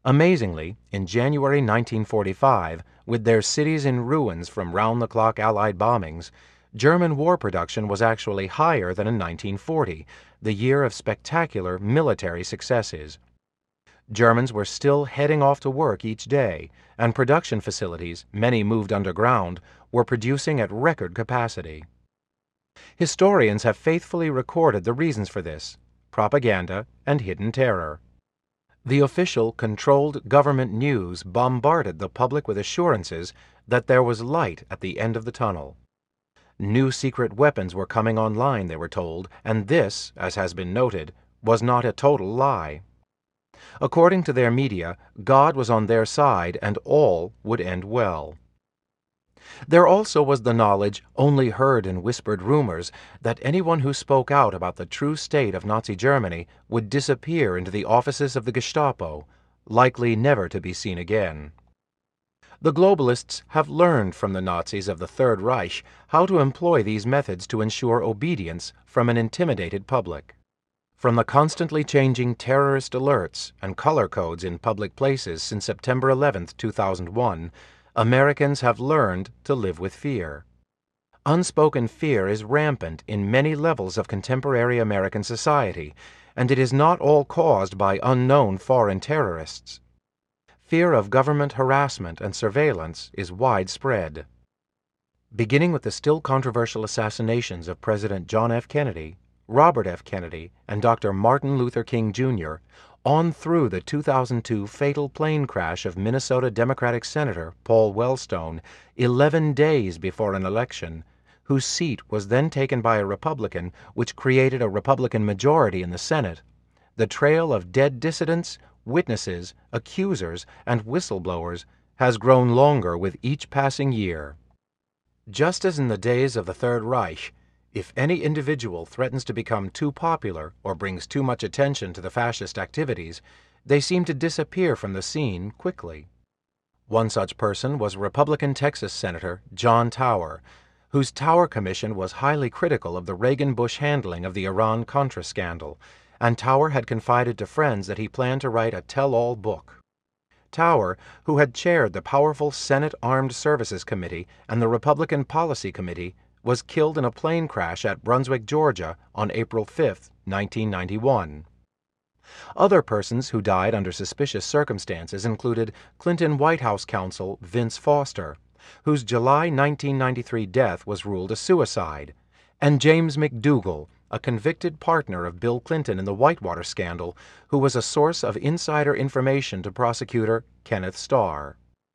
Amazingly, in January 1945, with their cities in ruins from round-the-clock Allied bombings, German war production was actually higher than in 1940, the year of spectacular military successes. Germans were still heading off to work each day, and production facilities, many moved underground, were producing at record capacity. Historians have faithfully recorded the reasons for this: propaganda and hidden terror. The official, controlled government news bombarded the public with assurances that there was light at the end of the tunnel. New secret weapons were coming online, they were told, and this, as has been noted, was not a total lie. According to their media, God was on their side and all would end well. There also was the knowledge, only heard in whispered rumors, that anyone who spoke out about the true state of Nazi Germany would disappear into the offices of the Gestapo, likely never to be seen again. The globalists have learned from the Nazis of the Third Reich how to employ these methods to ensure obedience from an intimidated public. From the constantly changing terrorist alerts and color codes in public places since September 11, 2001, Americans have learned to live with fear. Unspoken fear is rampant in many levels of contemporary American society, and it is not all caused by unknown foreign terrorists. Fear of government harassment and surveillance is widespread. Beginning with the still controversial assassinations of President John F. Kennedy, Robert F. Kennedy, and Dr. Martin Luther King, Jr., on through the 2002 fatal plane crash of Minnesota Democratic Senator Paul Wellstone 11 days before an election, whose seat was then taken by a Republican, which created a Republican majority in the Senate, the trail of dead dissidents, witnesses, accusers, and whistleblowers has grown longer with each passing year. Just as in the days of the Third Reich, if any individual threatens to become too popular or brings too much attention to the fascist activities, they seem to disappear from the scene quickly. One such person was Republican Texas Senator John Tower, whose Tower Commission was highly critical of the Reagan-Bush handling of the Iran-Contra scandal, and Tower had confided to friends that he planned to write a tell-all book. Tower, who had chaired the powerful Senate Armed Services Committee and the Republican Policy Committee, was killed in a plane crash at Brunswick, Georgia on April 5, 1991. Other persons who died under suspicious circumstances included Clinton White House counsel Vince Foster, whose July 1993 death was ruled a suicide, and James McDougal, a convicted partner of Bill Clinton in the Whitewater scandal, who was a source of insider information to prosecutor Kenneth Starr.